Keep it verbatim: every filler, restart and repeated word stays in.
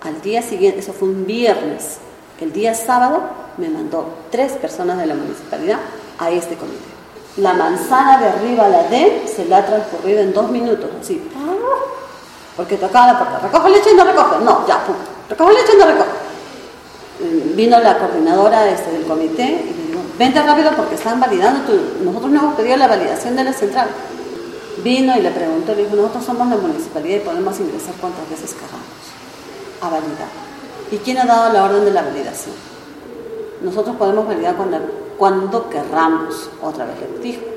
Al día siguiente, eso fue un viernes, el día sábado me mandó tres personas de la municipalidad a este comité. La manzana de arriba, la D, se la ha transcurrido en dos minutos, así, porque tocaba la puerta, recoge leche y no recoge, no, ya, pum, recoge leche y no recoge. Vino la coordinadora este, del comité y me dijo, vente rápido porque están validando, tu... nosotros no hemos pedido la validación de la central. Vino y le preguntó, le dijo, nosotros somos la municipalidad y podemos ingresar cuantas veces queramos a validar. ¿Y quién ha dado la orden de la validación? Nosotros podemos validar cuando, cuando querramos, otra vez les dijo.